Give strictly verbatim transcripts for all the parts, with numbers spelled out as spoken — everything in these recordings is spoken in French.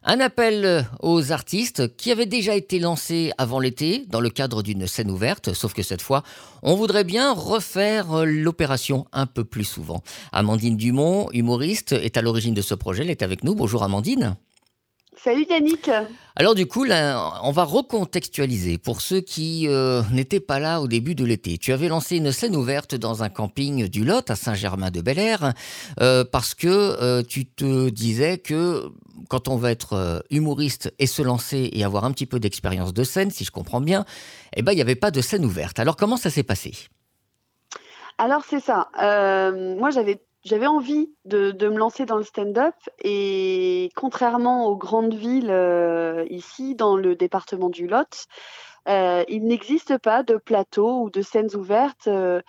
Un appel euh, aux artistes qui avait déjà été lancé avant l'été dans le cadre d'une scène ouverte, sauf que cette fois, on voudrait bien refaire euh, l'opération un peu plus souvent. Amandine Dumont, humoriste, est à l'origine de ce projet, elle est avec nous. Bonjour Amandine. Salut Yannick. Alors du coup, là, on va recontextualiser pour ceux qui euh, n'étaient pas là au début de l'été. Tu avais lancé une scène ouverte dans un camping du Lot à Saint-Germain-de-Bel-Air euh, parce que euh, tu te disais que quand on va être euh, humoriste et se lancer et avoir un petit peu d'expérience de scène, si je comprends bien, eh ben il n'y avait pas de scène ouverte. Alors comment ça s'est passé? Alors c'est ça. Euh, moi j'avais j'avais envie de, de me lancer dans le stand-up et contrairement aux grandes villes euh, ici dans le département du Lot, euh, il n'existe pas de plateau ou de scènes ouvertes euh,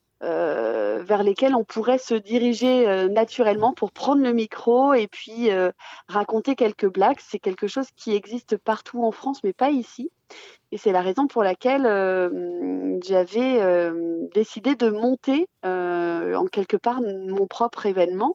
euh, vers lesquelles on pourrait se diriger euh, naturellement pour prendre le micro et puis euh, raconter quelques blagues. C'est quelque chose qui existe partout en France, mais pas ici. Et c'est la raison pour laquelle euh, j'avais euh, décidé de monter euh, en quelque part mon propre événement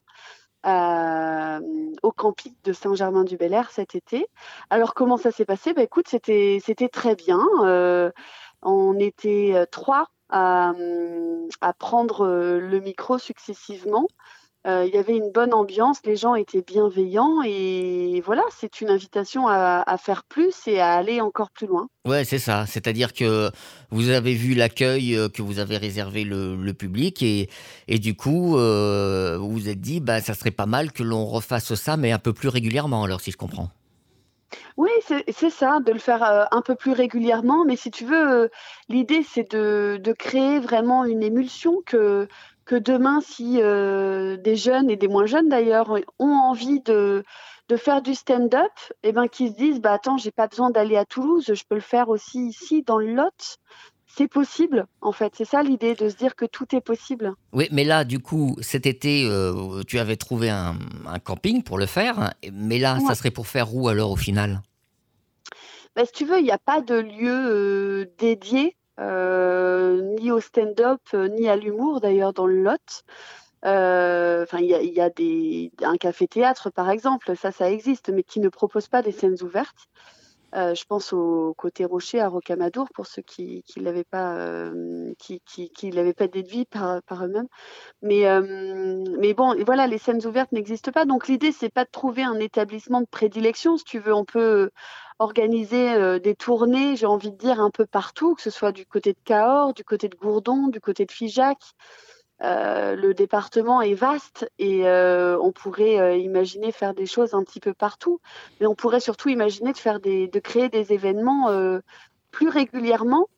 euh, au camping de Saint-Germain-du-Bel-Air cet été. Alors comment ça s'est passé? Bah, écoute, c'était c'était très bien. Euh, on était euh, trois à, à prendre euh, le micro successivement. Euh, il y avait une bonne ambiance, les gens étaient bienveillants et voilà, c'est une invitation à, à faire plus et à aller encore plus loin. Ouais, c'est ça. C'est-à-dire que vous avez vu l'accueil euh, que vous avez réservé le, le public et, et du coup, euh, vous vous êtes dit, bah, ça serait pas mal que l'on refasse ça, mais un peu plus régulièrement, alors si je comprends. Oui, c'est c'est ça, de le faire euh, un peu plus régulièrement, mais si tu veux, euh, l'idée c'est de, de créer vraiment une émulsion que, que demain, si euh, des jeunes et des moins jeunes d'ailleurs ont envie de, de faire du stand-up, et ben qu'ils se disent, bah attends, j'ai pas besoin d'aller à Toulouse, je peux le faire aussi ici dans le Lot. C'est possible, en fait. C'est ça l'idée, de se dire que tout est possible. Oui, mais là, du coup, cet été, euh, tu avais trouvé un, un camping pour le faire, mais là, ça Ouais. serait pour faire où alors au final? Bah, si tu veux, il n'y a pas de lieu euh, dédié, euh, ni au stand-up, euh, ni à l'humour d'ailleurs dans le Lot. Euh, Enfin, il y a, il y a des, un café-théâtre par exemple, ça, ça existe, mais qui ne propose pas des scènes ouvertes. Euh, je pense au côté Rocher à Rocamadour pour ceux qui qui l'avaient pas, euh, qui, qui, qui l'avaient pas déduit par, par eux-mêmes. Mais, euh, mais bon, voilà, les scènes ouvertes n'existent pas. Donc l'idée, c'est pas de trouver un établissement de prédilection. Si tu veux, on peut organiser euh, des tournées, j'ai envie de dire, un peu partout, que ce soit du côté de Cahors, du côté de Gourdon, du côté de Figeac. Euh, le département est vaste et euh, on pourrait euh, imaginer faire des choses un petit peu partout. Mais on pourrait surtout imaginer de faire des, de créer des événements euh, plus régulièrement,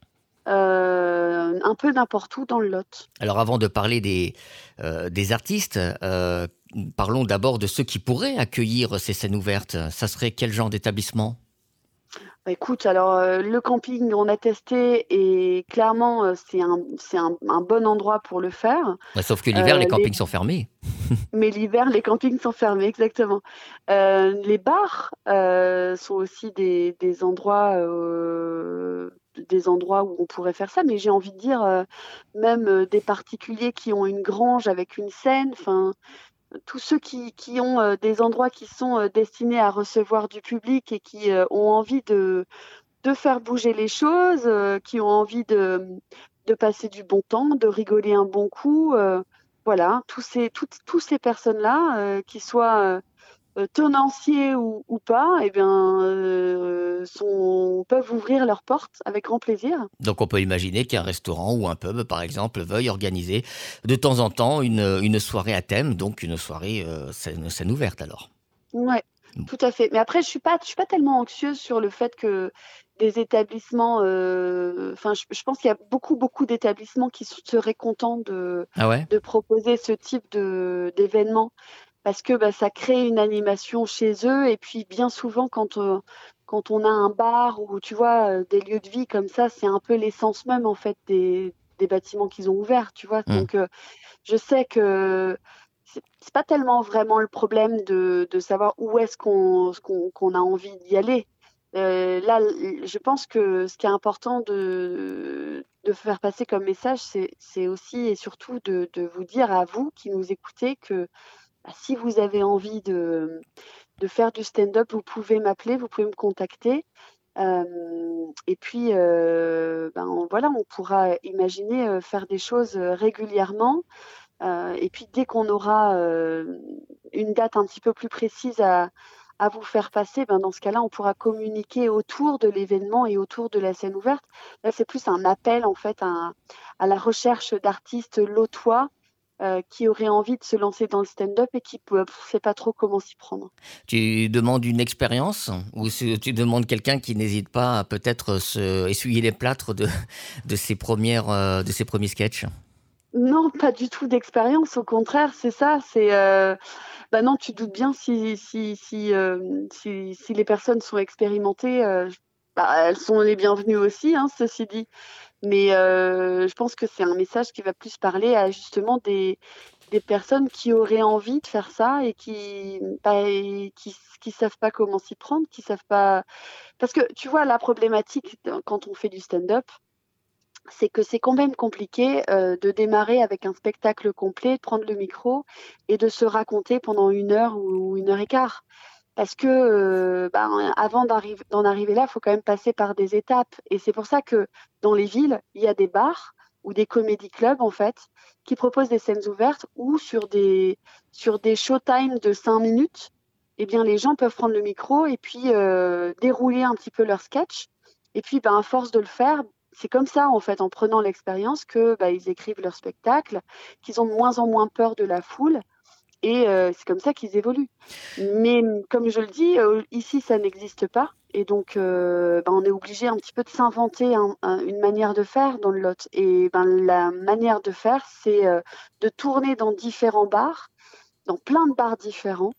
euh, un peu n'importe où dans le Lot. Alors avant de parler des, euh, des artistes, euh, parlons d'abord de ceux qui pourraient accueillir ces scènes ouvertes. Ça serait quel genre d'établissement? Bah, écoute, alors euh, le camping, on a testé et clairement, euh, c'est un, c'est un, un bon endroit pour le faire. Bah, sauf que l'hiver, les Euh, les, campings sont fermés. mais l'hiver, les campings sont fermés, exactement. Euh, les bars euh, sont aussi des, des endroits, euh, des endroits où on pourrait faire ça, mais j'ai envie de dire, euh, même euh, des particuliers qui ont une grange avec une scène, enfin, tous ceux qui, qui ont euh, des endroits qui sont euh, destinés à recevoir du public et qui euh, ont envie de de faire bouger les choses, euh, qui ont envie de, de passer du bon temps, de rigoler un bon coup. Euh, voilà, tous ces, toutes, tous ces personnes-là, euh, qui soient euh, tenanciers ou, ou pas, eh bien, euh, sont, peuvent ouvrir leurs portes avec grand plaisir. Donc on peut imaginer qu'un restaurant ou un pub, par exemple, veuille organiser de temps en temps une, une soirée à thème, donc une soirée euh, scène, scène ouverte alors. Ouais, tout à fait. Mais après, je suis pas, je suis pas tellement anxieuse sur le fait que des établissements, euh, enfin, je, je pense qu'il y a beaucoup, beaucoup d'établissements qui seraient contents de, Ah ouais? de proposer ce type de d'événement parce que bah, ça crée une animation chez eux. Et puis, bien souvent, quand, euh, quand on a un bar ou tu vois euh, des lieux de vie comme ça, c'est un peu l'essence même en fait des, des bâtiments qu'ils ont ouverts, tu vois. Hmm. Donc, euh, je sais que c'est c'est pas tellement vraiment le problème de, de savoir où est-ce qu'on qu'on, qu'on a envie d'y aller. Euh, là, l- je pense que ce qui est important de, de faire passer comme message, c'est, c'est aussi et surtout de, de vous dire à vous qui nous écoutez que bah, si vous avez envie de, de faire du stand-up, vous pouvez m'appeler, vous pouvez me contacter. Euh, et puis, euh, ben, on- voilà, on pourra imaginer euh, faire des choses euh, régulièrement. Euh, et puis, dès qu'on aura euh, une date un petit peu plus précise à, à vous faire passer, ben, dans ce cas-là, on pourra communiquer autour de l'événement et autour de la scène ouverte. Là, c'est plus un appel, en fait, à, à la recherche d'artistes lotois euh, qui auraient envie de se lancer dans le stand-up et qui ne sait pas trop comment s'y prendre. Tu demandes une expérience ou c'est- tu demandes quelqu'un qui n'hésite pas à peut-être se essuyer les plâtres de, de ses premières, euh, de ses premiers sketchs? Non, pas du tout d'expérience, au contraire, c'est ça. C'est euh, bah non, tu te doutes bien si si si, euh, si si les personnes sont expérimentées, euh, bah, elles sont les bienvenues aussi, hein, ceci dit. Mais euh, je pense que c'est un message qui va plus parler à justement des des personnes qui auraient envie de faire ça et qui bah, et qui qui savent pas comment s'y prendre, qui savent pas. Parce que tu vois la problématique de- quand on fait du stand-up, c'est que c'est quand même compliqué euh, de démarrer avec un spectacle complet, de prendre le micro et de se raconter pendant une heure ou une heure et quart. Parce que euh, ben, avant d'arriver, d'en arriver là, il faut quand même passer par des étapes. Et c'est pour ça que dans les villes, il y a des bars ou des comédie clubs, en fait, qui proposent des scènes ouvertes ou sur des, sur des showtimes de cinq minutes, eh bien, les gens peuvent prendre le micro et puis euh, dérouler un petit peu leur sketch. Et puis, ben, à force de le faire, c'est comme ça, en fait, en prenant l'expérience, que ben, ils écrivent leur spectacle, qu'ils ont de moins en moins peur de la foule. Et euh, c'est comme ça qu'ils évoluent. Mais comme je le dis, euh, ici, ça n'existe pas. Et donc, euh, ben, on est obligé un petit peu de s'inventer un- un- une manière de faire dans le Lot. Et ben, la manière de faire, c'est euh, de tourner dans différents bars, dans plein de bars différents,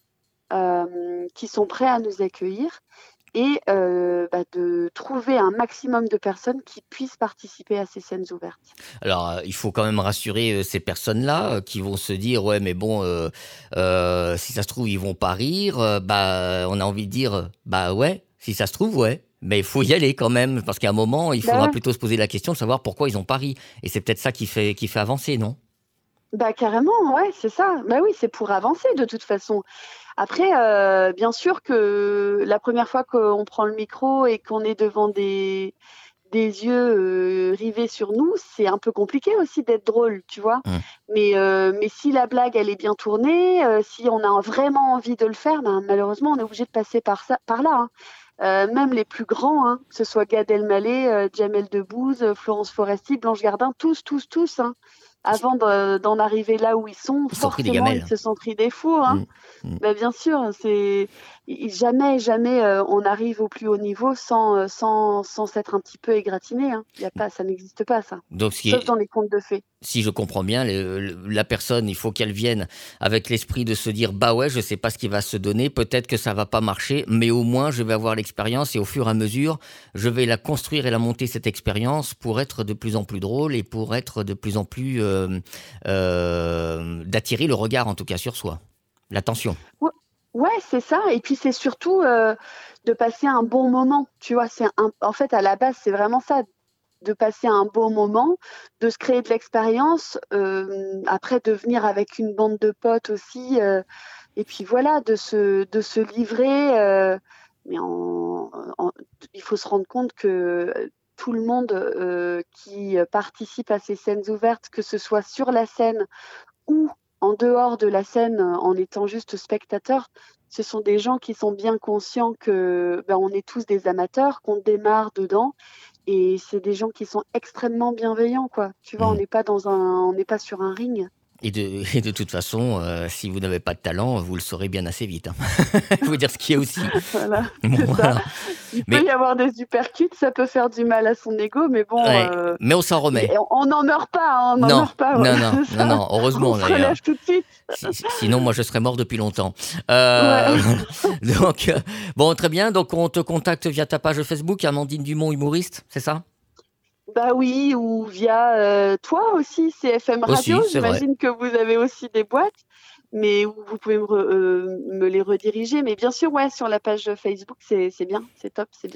euh, qui sont prêts à nous accueillir et euh, bah, de trouver un maximum de personnes qui puissent participer à ces scènes ouvertes. Alors, heu, il faut quand même rassurer, heu, ces personnes-là, heu, qui vont se dire: «Ouais, mais bon, heu heu, si ça se trouve, ils vont pas rire», heu, bah, on a envie de dire, «Bah, ouais, si ça se trouve, ouais, mais il faut y aller quand même», parce qu'à un moment, il Bah faudra ouais. plutôt se poser la question de savoir pourquoi ils ont pas ri et c'est peut-être ça qui fait qui fait avancer, non? Bah carrément, ouais, c'est ça. Bah oui, c'est pour avancer de toute façon. Après, heu, bien sûr que la première fois qu'on prend le micro et qu'on est devant des des yeux, heu, rivés sur nous, c'est un peu compliqué aussi d'être drôle, tu vois? Mmh. Mais heu, mais si la blague, elle est bien tournée, heu, si on a vraiment envie de le faire, ben, malheureusement, on est obligé de passer par ça par là, hein. Heu, même les plus grands, hein, que ce soit Gad Elmaleh, heu, Jamel Debbouze, heu, Florence Foresti, Blanche Gardin, tous, tous, tous, hein, avant de d'en arriver là où ils sont, Ils se sont pris des forcément, ils gamelles. se sont pris des fours, hein. Mmh. Mmh. Bah, bien sûr, c'est i jamais, jamais, heu, on arrive au plus haut niveau sans, heu, sans sans s'être un petit peu égratigné, hein. Il y a pas ça n'existe pas ça, Donc ce qui sauf est dans les contes de fées. Si je comprends bien, le le la personne, il faut qu'elle vienne avec l'esprit de se dire: «Bah, ouais, je sais pas ce qui va se donner, peut-être que ça va pas marcher, mais au moins je vais avoir l'expérience et au fur et à mesure, je vais la construire et la monter cette expérience pour être de plus en plus drôle et pour être de plus en plus, hem, hem, d'attirer le regard en tout cas sur soi, l'attention». Ouais, ouais, c'est ça et puis c'est surtout, heu, de passer un bon moment, tu vois? C'est un en fait, à la base, c'est vraiment ça, de passer un bon moment, de se créer de l'expérience, hem, après de venir avec une bande de potes aussi, heu et puis voilà, de se de se livrer, heu, mais en en il faut se rendre compte que, tout le monde, heu, qui participe à ces scènes ouvertes, que ce soit sur la scène ou en dehors de la scène, en étant juste spectateur, ce sont des gens qui sont bien conscients que, ben, on est tous des amateurs, qu'on démarre dedans et c'est des gens qui sont extrêmement bienveillants, quoi. Tu vois? On Mmh. n'est pas dans un on n'est pas sur un ring. Et de et de toute façon, heu, si vous n'avez pas de talent, vous le saurez bien assez vite, hein. Il faut dire ce qui est aussi. Voilà, Bon, c'est ça. voilà. Il peut Mais y avoir des uppercuts, ça peut faire du mal à son ego, mais bon, ouais, heu, mais on s'en y remet. on n'en meurt pas, hein, on n'en Non, meurt pas, voilà, non, non, c'est non, ça. non, On heureusement se d'ailleurs. relève tout de suite. Si si sinon moi je serais mort depuis longtemps. Ouais. Heu, donc heu, bon très bien, donc on te contacte via ta page Facebook, Amandine Dumont humoriste, c'est ça? Bah oui, ou via, heu, toi aussi, C F M Radio, Aussi, c'est vrai. j'imagine que vous avez aussi des boîtes, mais où vous pouvez me re heu, me les rediriger. Mais bien sûr, ouais, sur la page Facebook, c'est c'est bien, c'est top, c'est bien ça.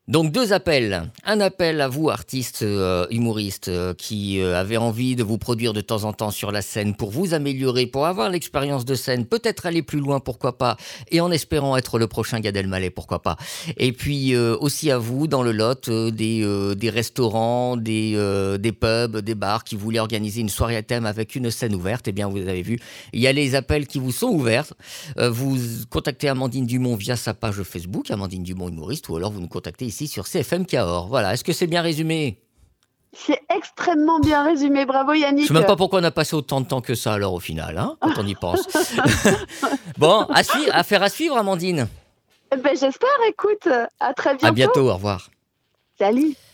Donc deux appels. Un appel à vous, artistes, euh, humoristes, euh, qui euh, avez envie de vous produire de temps en temps sur la scène pour vous améliorer, pour avoir l'expérience de scène, peut-être aller plus loin, pourquoi pas, et en espérant être le prochain Gad Elmaleh, pourquoi pas. Et puis euh, aussi à vous, dans le Lot, euh, des, euh, des restaurants, des, euh, des pubs, des bars qui voulaient organiser une soirée à thème avec une scène ouverte. Eh bien, vous avez vu, il y a les appels qui vous sont ouverts. Euh, vous contactez Amandine Dumont via sa page Facebook, Amandine Dumont humoriste, ou alors vous nous contactez ici sur C F M Cahors. Voilà, est-ce que c'est bien résumé ? C'est extrêmement bien résumé, bravo Yannick. Je ne sais même pas pourquoi on a passé autant de temps que ça alors au final, hein, quand on y pense. Bon, à, suivre, à faire à suivre Amandine. Ben, j'espère, écoute, à très bientôt. À bientôt, au revoir. Salut.